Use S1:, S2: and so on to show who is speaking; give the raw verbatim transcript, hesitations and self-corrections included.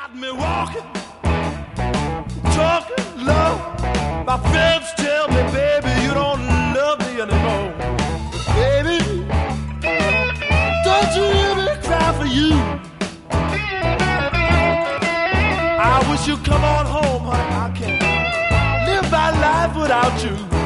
S1: got me walking, talking love. My friends tell me, baby, you don't love me anymore. Baby, don't you hear me cry for you? I wish you'd come on home, honey. I can't live my life without you.